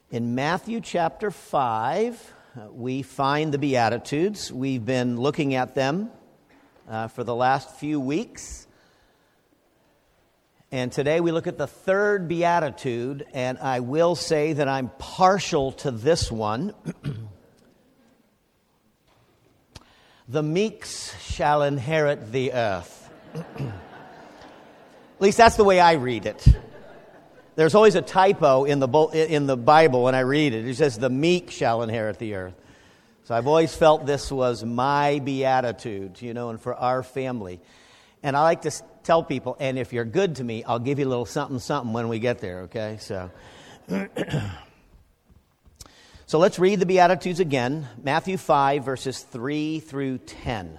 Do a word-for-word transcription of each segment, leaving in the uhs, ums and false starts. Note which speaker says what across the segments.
Speaker 1: In Matthew chapter five, uh, we find the Beatitudes. We've been looking at them uh, for the last few weeks. And today we look at the third Beatitude, and I will say that I'm partial to this one. The meeks shall inherit the earth. At least that's the way I read it. There's always a typo in the in the Bible when I read it. It says, the meek shall inherit the earth. So I've always felt this was my beatitude, you know, and for our family. And I like to tell people, and if you're good to me, I'll give you a little something, something when we get there, okay? So, so let's read the Beatitudes again. Matthew five, verses three through ten.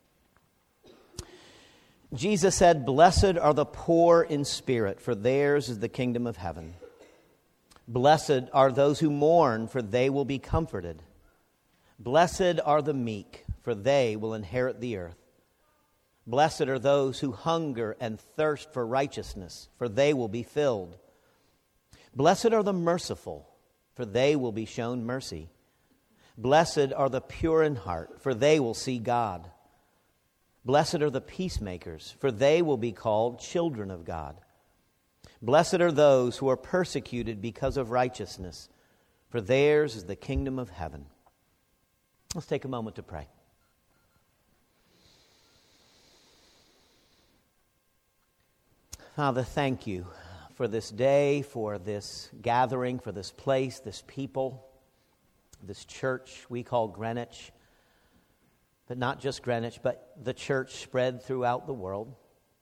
Speaker 1: Jesus said, "Blessed are the poor in spirit, for theirs is the kingdom of heaven. Blessed are those who mourn, for they will be comforted. Blessed are the meek, for they will inherit the earth. Blessed are those who hunger and thirst for righteousness, for they will be filled. Blessed are the merciful, for they will be shown mercy. Blessed are the pure in heart, for they will see God. Blessed are the peacemakers, for they will be called children of God. Blessed are those who are persecuted because of righteousness, for theirs is the kingdom of heaven." Let's take a moment to pray. Father, thank you for this day, for this gathering, for this place, this people, this church we call Greenwich. But not just Greenwich, but the church spread throughout the world.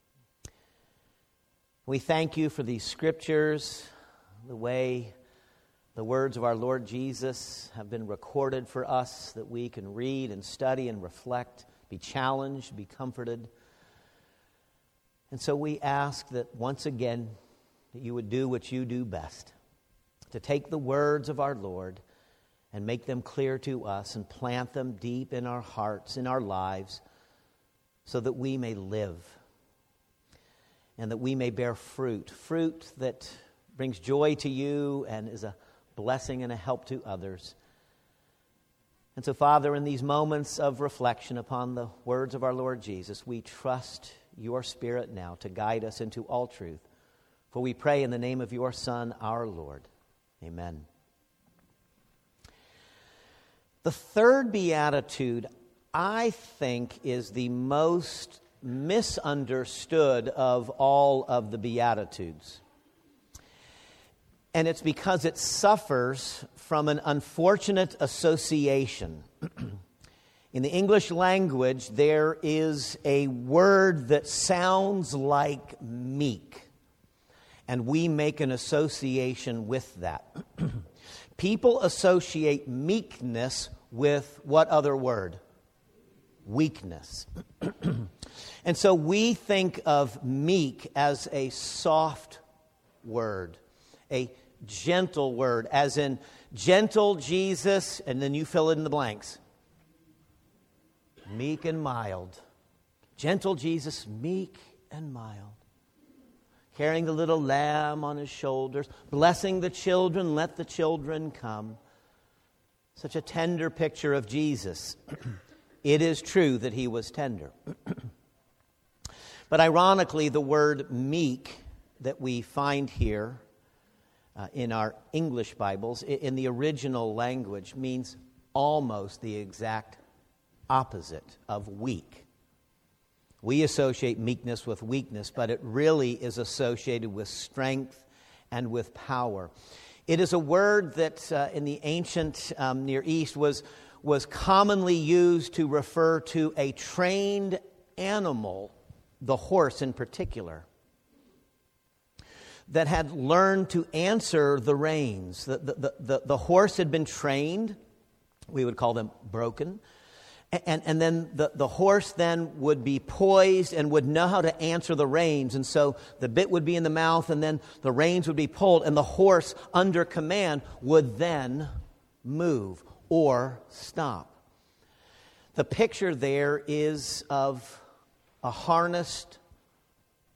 Speaker 1: We thank you for these scriptures, the way the words of our Lord Jesus have been recorded for us, that we can read and study and reflect, be challenged, be comforted. And so we ask that once again, that you would do what you do best, to take the words of our Lord and make them clear to us and plant them deep in our hearts, in our lives, so that we may live and that we may bear fruit, fruit that brings joy to you and is a blessing and a help to others. And so, Father, in these moments of reflection upon the words of our Lord Jesus, we trust your Spirit now to guide us into all truth. For we pray in the name of your Son, our Lord. Amen. The third beatitude, I think, is the most misunderstood of all of the beatitudes. And it's because it suffers from an unfortunate association. In the English language, there is a word that sounds like meek, and we make an association with that. People associate meekness with what other word? Weakness. And so we think of meek as a soft word, a gentle word, as in gentle Jesus, and then you fill in the blanks. Meek and mild. Gentle Jesus, meek and mild. Carrying the little lamb on his shoulders, blessing the children, let the children come. Such a tender picture of Jesus. It is true that he was tender. But ironically, the word meek that we find here uh, in our English Bibles, in the original language, means almost the exact opposite of weak. We associate meekness with weakness, but it really is associated with strength and with power. It is a word that uh, in the ancient um, Near East was, was commonly used to refer to a trained animal, the horse in particular, that had learned to answer the reins. The, the, the, the horse had been trained, we would call them broken, And, and then the, the horse then would be poised and would know how to answer the reins. And so the bit would be in the mouth, and then the reins would be pulled, and the horse, under command, would then move or stop. The picture there is of a harnessed,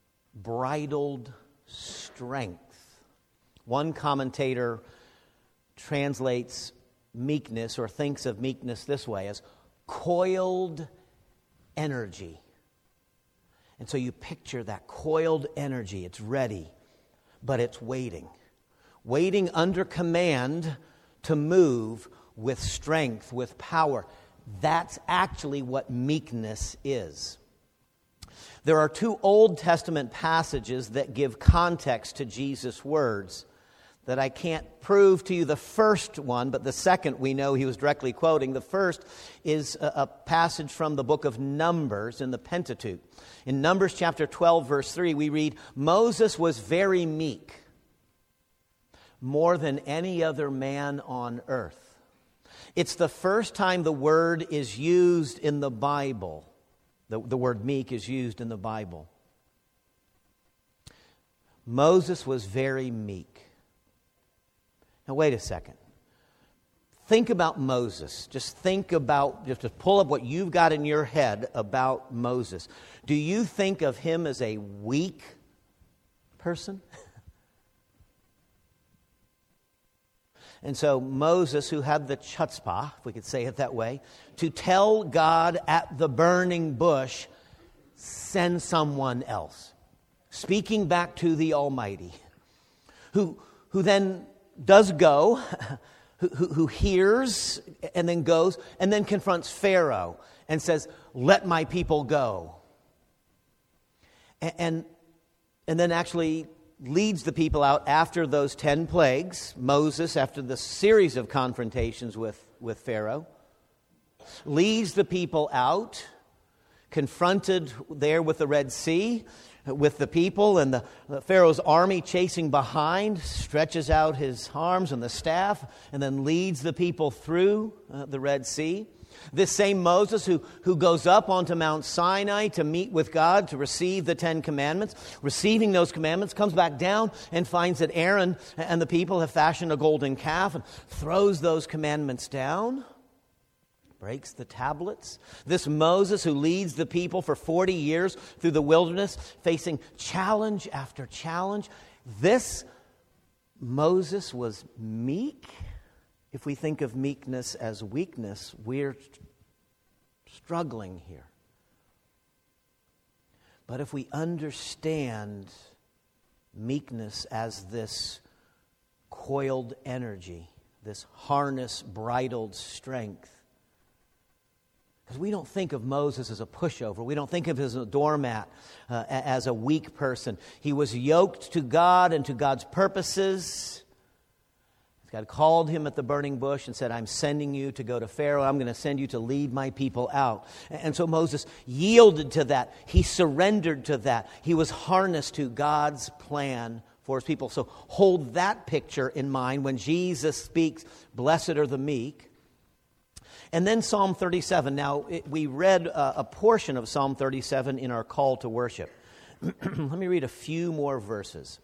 Speaker 1: bridled strength. One commentator translates meekness or thinks of meekness this way, as coiled energy. And so you picture that coiled energy. It's ready, but it's waiting. Waiting under command to move with strength, with power. That's actually what meekness is. There are two Old Testament passages that give context to Jesus' words that I can't prove to you the first one, but the second we know he was directly quoting. The first is a, a passage from the book of Numbers in the Pentateuch. In Numbers chapter twelve, verse three, we read, Moses was very meek, more than any other man on earth. It's the first time the word is used in the Bible. The, the word meek is used in the Bible. Moses was very meek. Now, wait a second. Think about Moses. Just think about, just to pull up what you've got in your head about Moses. Do you think of him as a weak person? And so Moses, who had the chutzpah, if we could say it that way, to tell God at the burning bush, send someone else. Speaking back to the Almighty. Who, who then does go, who, who, who hears and then goes, and then confronts Pharaoh and says, let my people go. And, and, and then actually leads the people out after those ten plagues. Moses, after the series of confrontations with, with Pharaoh, leads the people out, confronted there with the Red Sea, with the people and the, the Pharaoh's army chasing behind, stretches out his arms and the staff, and then leads the people through uh, the Red Sea. This same Moses who, who goes up onto Mount Sinai to meet with God, to receive the Ten Commandments, receiving those commandments, comes back down and finds that Aaron and the people have fashioned a golden calf and throws those commandments down, breaks the tablets. This Moses who leads the people for forty years through the wilderness, facing challenge after challenge. This Moses was meek. If we think of meekness as weakness, we're struggling here. But if we understand meekness as this coiled energy, this harness bridled strength, because we don't think of Moses as a pushover. We don't think of him as a doormat, uh, as a weak person. He was yoked to God and to God's purposes. God called him at the burning bush and said, I'm sending you to go to Pharaoh. I'm going to send you to lead my people out. And so Moses yielded to that. He surrendered to that. He was harnessed to God's plan for his people. So hold that picture in mind when Jesus speaks, blessed are the meek. And then Psalm thirty-seven. Now, it, we read a, a portion of Psalm thirty-seven in our call to worship. Let me read a few more verses.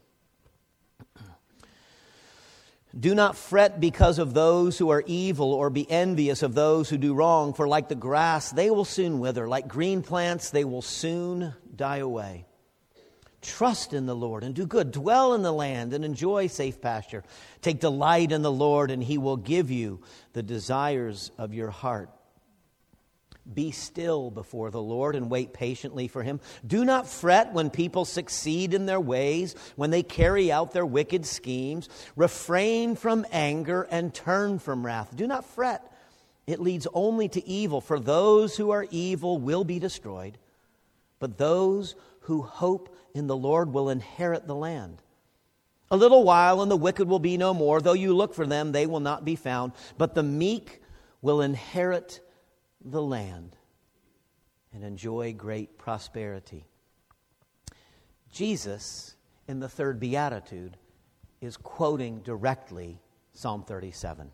Speaker 1: Do not fret because of those who are evil, or be envious of those who do wrong, for like the grass, they will soon wither. Like green plants, they will soon die away. Trust in the Lord and do good. Dwell in the land and enjoy safe pasture. Take delight in the Lord, and He will give you the desires of your heart. Be still before the Lord and wait patiently for Him. Do not fret when people succeed in their ways, when they carry out their wicked schemes. Refrain from anger and turn from wrath. Do not fret. It leads only to evil, for those who are evil will be destroyed. But those who hope in the Lord will inherit the land. A little while and the wicked will be no more. Though you look for them, they will not be found. But the meek will inherit the land and enjoy great prosperity. Jesus, in the third beatitude, is quoting directly Psalm thirty-seven.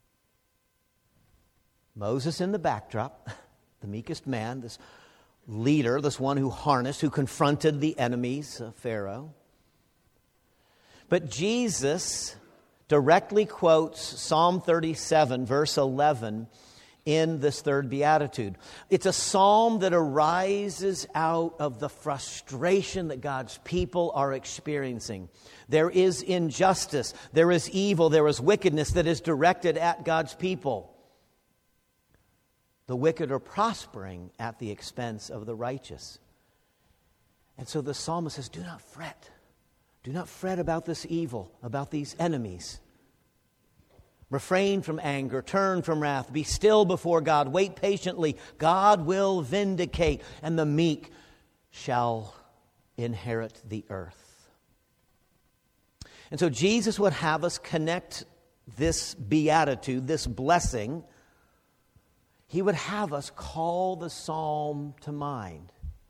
Speaker 1: Moses in the backdrop, the meekest man, this leader, this one who harnessed, who confronted the enemies of Pharaoh. But Jesus directly quotes Psalm thirty-seven, verse eleven, in this third beatitude. It's a psalm that arises out of the frustration that God's people are experiencing. There is injustice, there is evil, there is wickedness that is directed at God's people. The wicked are prospering at the expense of the righteous. And so the psalmist says, do not fret. Do not fret about this evil, about these enemies. Refrain from anger, turn from wrath, be still before God, wait patiently. God will vindicate, and the meek shall inherit the earth. And so Jesus would have us connect this beatitude, this blessing. He would have us call the psalm to mind.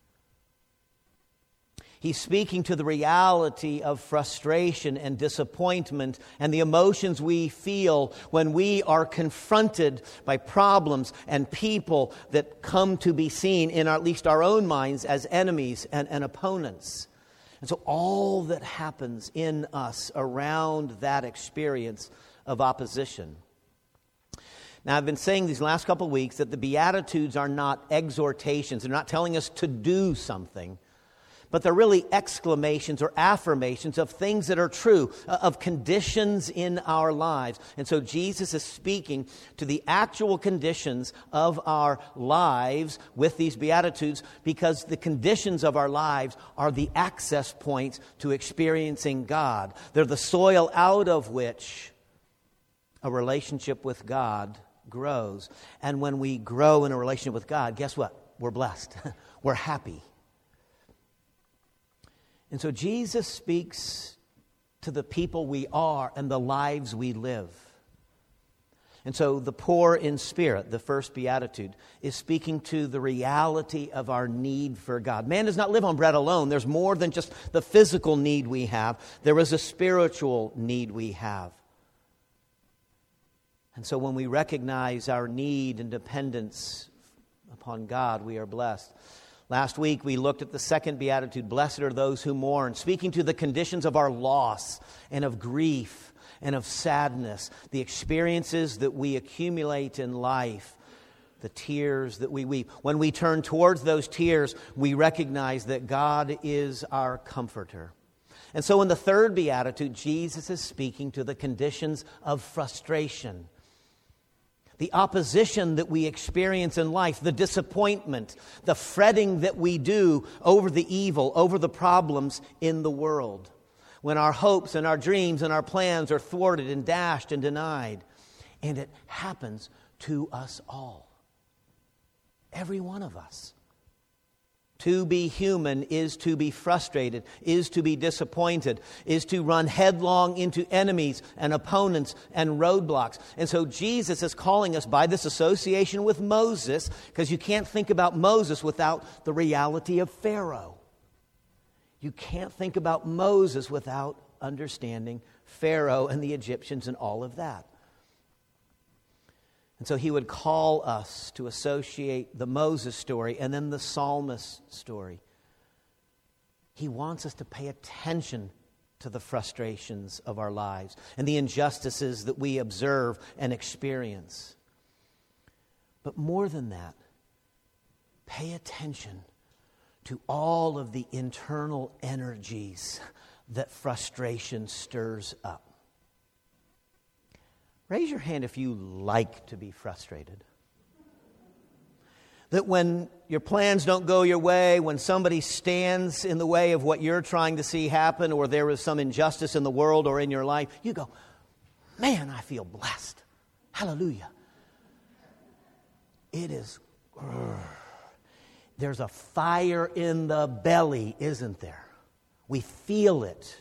Speaker 1: He's speaking to the reality of frustration and disappointment and the emotions we feel when we are confronted by problems and people that come to be seen in at least our own minds as enemies and, and opponents. And so all that happens in us around that experience of opposition. Now, I've been saying these last couple of weeks that the Beatitudes are not exhortations. They're not telling us to do something. But they're really exclamations or affirmations of things that are true, of conditions in our lives. And so Jesus is speaking to the actual conditions of our lives with these Beatitudes, because the conditions of our lives are the access points to experiencing God. They're the soil out of which a relationship with God grows. And when we grow in a relationship with God, guess what? We're blessed. We're happy. And so Jesus speaks to the people we are and the lives we live. And so the poor in spirit, the first beatitude, is speaking to the reality of our need for God. Man does not live on bread alone. There's more than just the physical need we have. There is a spiritual need we have. And so when we recognize our need and dependence upon God, we are blessed. Last week, we looked at the second beatitude, blessed are those who mourn, speaking to the conditions of our loss and of grief and of sadness, the experiences that we accumulate in life, the tears that we weep. When we turn towards those tears, we recognize that God is our comforter. And so in the third beatitude, Jesus is speaking to the conditions of frustration, the opposition that we experience in life, the disappointment, the fretting that we do over the evil, over the problems in the world. When our hopes and our dreams and our plans are thwarted and dashed and denied. And it happens to us all. Every one of us. To be human is to be frustrated, is to be disappointed, is to run headlong into enemies and opponents and roadblocks. And so Jesus is calling us by this association with Moses, because you can't think about Moses without the reality of Pharaoh. You can't think about Moses without understanding Pharaoh and the Egyptians and all of that. And so he would call us to associate the Moses story and then the psalmist story. He wants us to pay attention to the frustrations of our lives and the injustices that we observe and experience. But more than that, pay attention to all of the internal energies that frustration stirs up. Raise your hand if you like to be frustrated. That when your plans don't go your way, when somebody stands in the way of what you're trying to see happen, or there is some injustice in the world or in your life, you go, man, I feel blessed. Hallelujah. It is, uh, there's a fire in the belly, isn't there? We feel it.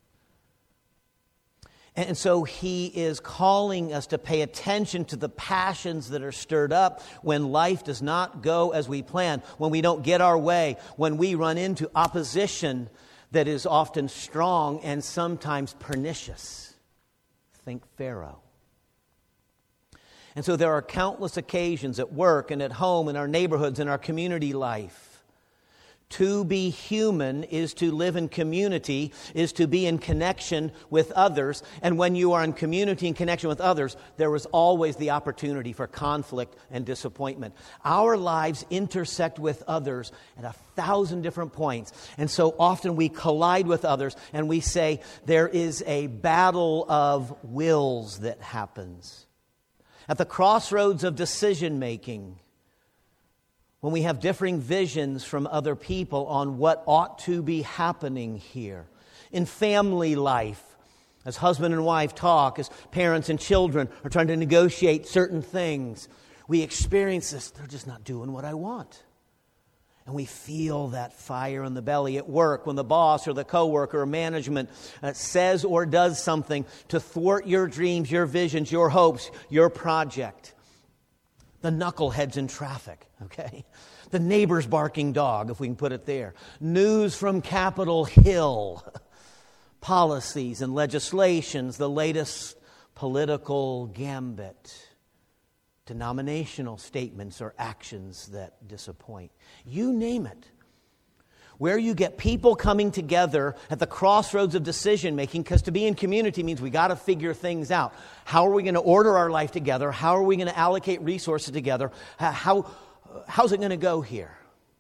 Speaker 1: And so he is calling us to pay attention to the passions that are stirred up when life does not go as we plan, when we don't get our way, when we run into opposition that is often strong and sometimes pernicious. Think Pharaoh. And so there are countless occasions at work and at home, in our neighborhoods, in our community life, To be human is to live in community, is to be in connection with others. And when you are in community and connection with others, there is always the opportunity for conflict and disappointment. Our lives intersect with others at a thousand different points. And so often we collide with others and we say there is a battle of wills that happens. At the crossroads of decision making, when we have differing visions from other people on what ought to be happening here. In family life, as husband and wife talk, as parents and children are trying to negotiate certain things, we experience this, they're just not doing what I want. And we feel that fire in the belly. At work, when the boss or the coworker or management uh, says or does something to thwart your dreams, your visions, your hopes, your project. The knuckleheads in traffic, okay? The neighbor's barking dog, if we can put it there. News from Capitol Hill. Policies and legislations, the latest political gambit. Denominational statements or actions that disappoint. You name it. Where you get people coming together at the crossroads of decision making, because to be in community means we got to figure things out. How are we going to order our life together? How are we going to allocate resources together? How, how's it going to go here?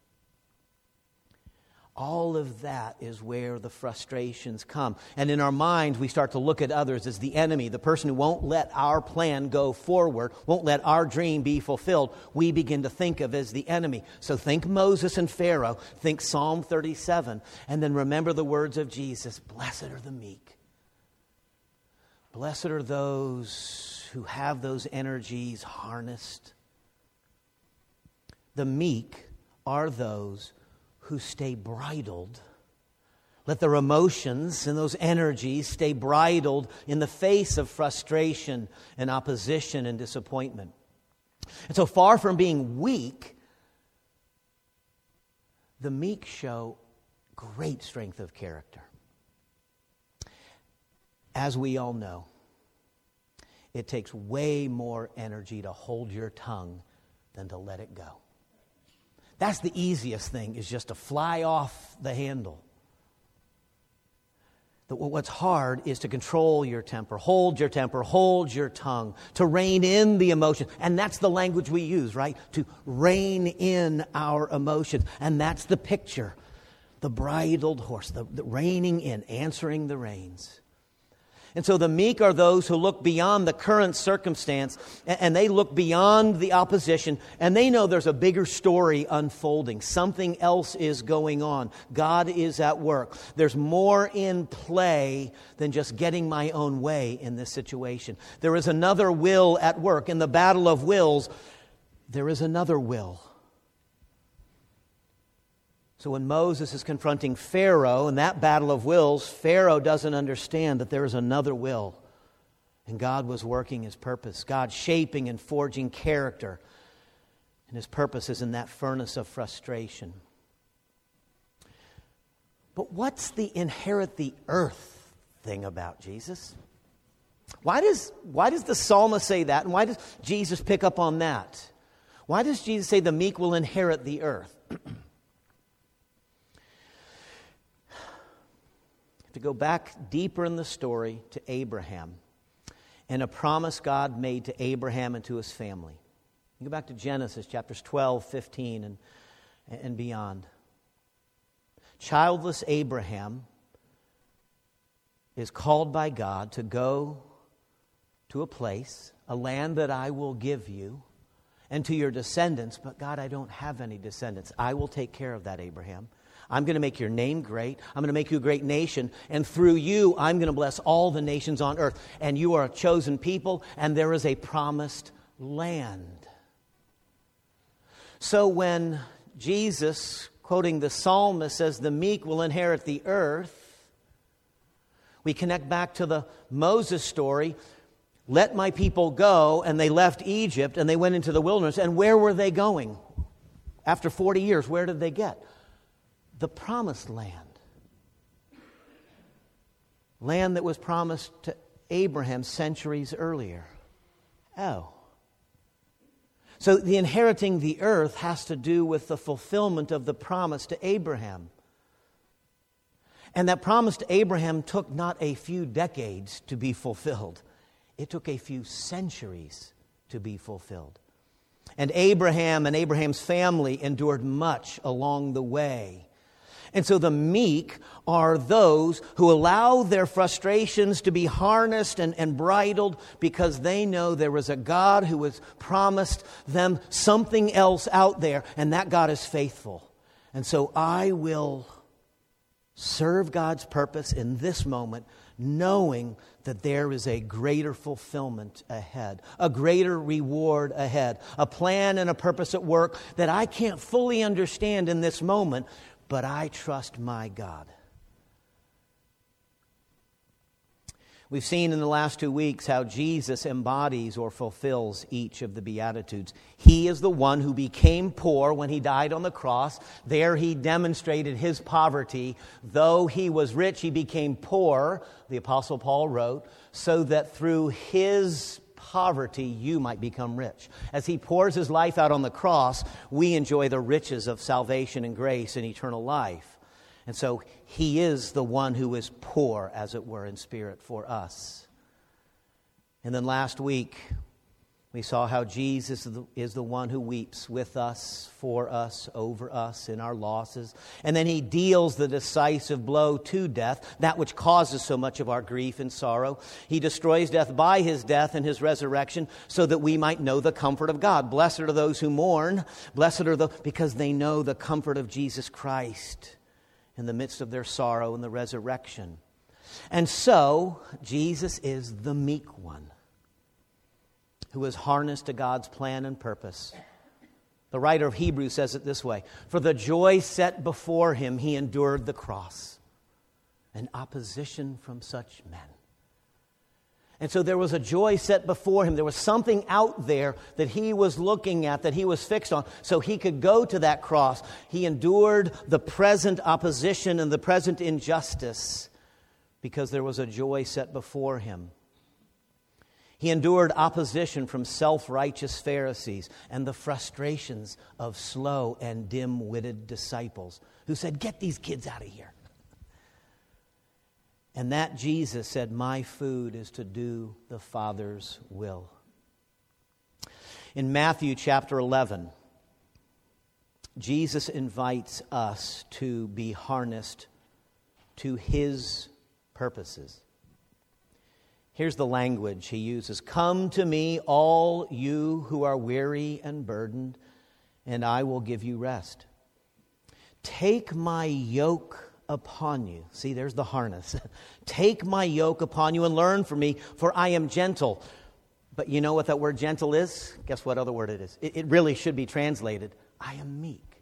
Speaker 1: All of that is where the frustrations come. And in our minds, we start to look at others as the enemy, the person who won't let our plan go forward, won't let our dream be fulfilled. We begin to think of as the enemy. So think Moses and Pharaoh, think Psalm thirty-seven, and then remember the words of Jesus, blessed are the meek. Blessed are those who have those energies harnessed. The meek are those who stay bridled. Let their emotions and those energies stay bridled in the face of frustration and opposition and disappointment. And so far from being weak, the meek show great strength of character. As we all know, it takes way more energy to hold your tongue than to let it go. That's the easiest thing, is just to fly off the handle. But what's hard is to control your temper, hold your temper, hold your tongue, to rein in the emotions. And that's the language we use, right? To rein in our emotions. And that's the picture. The bridled horse, the, the reining in, answering the reins. And so the meek are those who look beyond the current circumstance, and they look beyond the opposition, and they know there's a bigger story unfolding. Something else is going on. God is at work. There's more in play than just getting my own way in this situation. There is another will at work. In the battle of wills, there is another will. So when Moses is confronting Pharaoh in that battle of wills, Pharaoh doesn't understand that there is another will. And God was working His purpose. God shaping and forging character. And His purpose is in that furnace of frustration. But what's the inherit the earth thing about Jesus? Why does, why does the psalmist say that? And why does Jesus pick up on that? Why does Jesus say the meek will inherit the earth? To go back deeper in the story to Abraham and a promise God made to Abraham and to his family. You go back to Genesis chapters twelve, fifteen, and, and beyond. Childless Abraham is called by God to go to a place, a land that I will give you, and to your descendants. But God, I don't have any descendants. I will take care of that, Abraham. I'm going to make your name great. I'm going to make you a great nation. And through you, I'm going to bless all the nations on earth. And you are a chosen people, and there is a promised land. So when Jesus, quoting the psalmist, says the meek will inherit the earth, we connect back to the Moses story. Let my people go, and they left Egypt, and they went into the wilderness. And where were they going? After forty years, where did they get? The promised land. Land that was promised to Abraham centuries earlier. Oh. So the inheriting the earth has to do with the fulfillment of the promise to Abraham. And that promise to Abraham took not a few decades to be fulfilled. It took a few centuries to be fulfilled. And Abraham and Abraham's family endured much along the way. And so the meek are those who allow their frustrations to be harnessed and, and bridled because they know there is a God who has promised them something else out there, and that God is faithful. And so I will serve God's purpose in this moment, knowing that there is a greater fulfillment ahead, a greater reward ahead, a plan and a purpose at work that I can't fully understand in this moment, but I trust my God. We've seen in the last two weeks how Jesus embodies or fulfills each of the Beatitudes. He is the one who became poor when he died on the cross. There he demonstrated his poverty. Though he was rich, he became poor, the Apostle Paul wrote, so that through his poverty you might become rich. As he pours his life out on the cross, we enjoy the riches of salvation and grace and eternal life. And so he is the one who is poor, as it were, in spirit for us. And then last week, we saw how Jesus is the one who weeps with us, for us, over us, in our losses. And then he deals the decisive blow to death, that which causes so much of our grief and sorrow. He destroys death by his death and his resurrection so that we might know the comfort of God. Blessed are those who mourn. Blessed are those because they know the comfort of Jesus Christ in the midst of their sorrow and the resurrection. And so, Jesus is the meek one who is harnessed to God's plan and purpose. The writer of Hebrews says it this way: for the joy set before him, he endured the cross, and opposition from such men. And so there was a joy set before him. There was something out there that he was looking at, that he was fixed on, so he could go to that cross. He endured the present opposition and the present injustice because there was a joy set before him. He endured opposition from self-righteous Pharisees and the frustrations of slow and dim-witted disciples who said, "Get these kids out of here." And that Jesus said, "My food is to do the Father's will." In Matthew chapter eleven, Jesus invites us to be harnessed to his purposes. Here's the language he uses: "Come to me, all you who are weary and burdened, and I will give you rest. Take my yoke upon you." See, there's the harness. "Take my yoke upon you and learn from me, for I am gentle." But you know what that word gentle is? Guess what other word it is? It, it really should be translated, I am meek.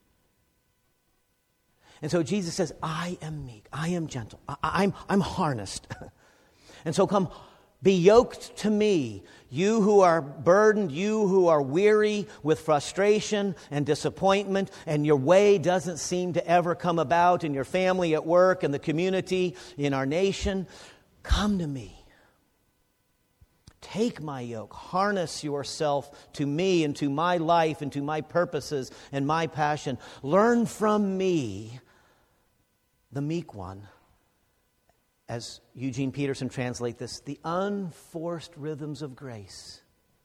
Speaker 1: And so Jesus says, I am meek, I am gentle, I, I'm, I'm harnessed. And so come, be yoked to me, you who are burdened, you who are weary with frustration and disappointment, and your way doesn't seem to ever come about in your family, at work, in the community, in our nation. Come to me. Take my yoke. Harness yourself to me and to my life and to my purposes and my passion. Learn from me, the meek one. As Eugene Peterson translates this, the unforced rhythms of grace.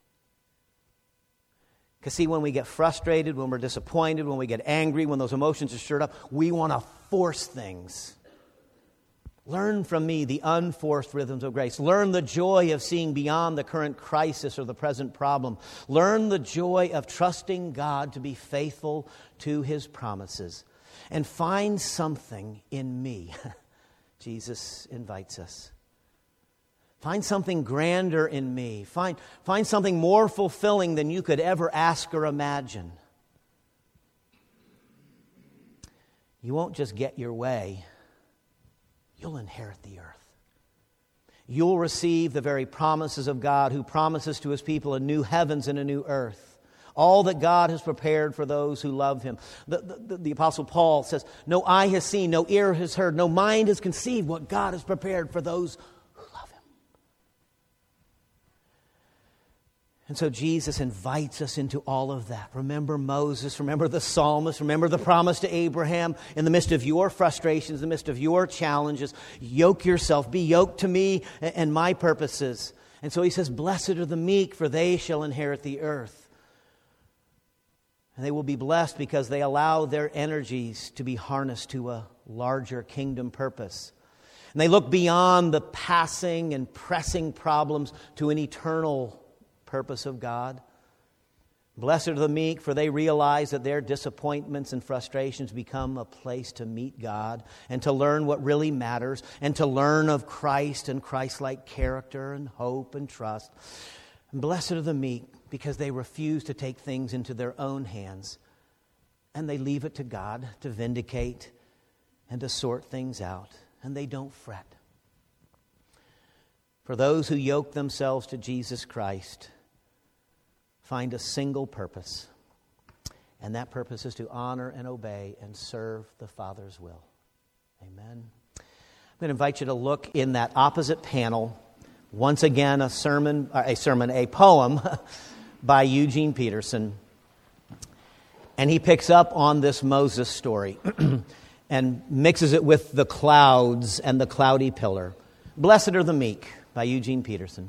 Speaker 1: Because see, when we get frustrated, when we're disappointed, when we get angry, when those emotions are stirred up, we want to force things. Learn from me the unforced rhythms of grace. Learn the joy of seeing beyond the current crisis or the present problem. Learn the joy of trusting God to be faithful to his promises. And find something in me. Jesus invites us. Find something grander in me. Find, find something more fulfilling than you could ever ask or imagine. You won't just get your way. You'll inherit the earth. You'll receive the very promises of God, who promises to his people a new heavens and a new earth. All that God has prepared for those who love him. The, the, the Apostle Paul says, no eye has seen, no ear has heard, no mind has conceived what God has prepared for those who love him. And so Jesus invites us into all of that. Remember Moses, remember the psalmist, remember the promise to Abraham. In the midst of your frustrations, in the midst of your challenges, yoke yourself, be yoked to me and my purposes. And so he says, blessed are the meek, for they shall inherit the earth. And they will be blessed because they allow their energies to be harnessed to a larger kingdom purpose. And they look beyond the passing and pressing problems to an eternal purpose of God. Blessed are the meek, for they realize that their disappointments and frustrations become a place to meet God and to learn what really matters and to learn of Christ and Christ-like character and hope and trust. And blessed are the meek, because they refuse to take things into their own hands and they leave it to God to vindicate and to sort things out, and they don't fret. For those who yoke themselves to Jesus Christ find a single purpose, and that purpose is to honor and obey and serve the Father's will. Amen. I'm going to invite you to look in that opposite panel. Once again, a sermon, a sermon, a poem by Eugene Peterson. And he picks up on this Moses story and mixes it with the clouds and the cloudy pillar. Blessed are the meek by Eugene Peterson.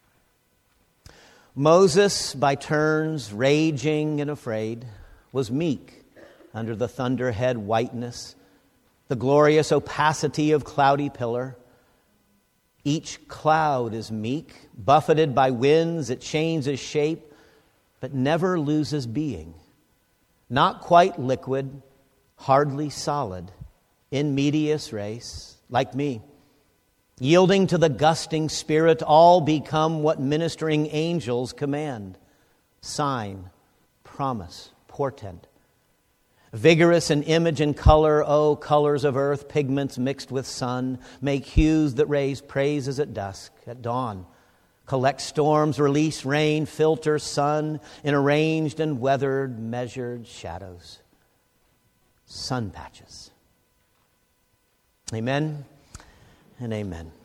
Speaker 1: Moses, by turns raging and afraid, was meek under the thunderhead whiteness, the glorious opacity of cloudy pillar. Each cloud is meek, buffeted by winds, it changes shape, but never loses being. Not quite liquid, hardly solid, in medias res, like me. Yielding to the gusting Spirit, all become what ministering angels command. Sign, promise, portent. Vigorous in image and color, oh, colors of earth, pigments mixed with sun, make hues that raise praises at dusk, at dawn. Collect storms, release rain, filter sun in arranged and weathered, measured shadows. Sun patches. Amen and amen.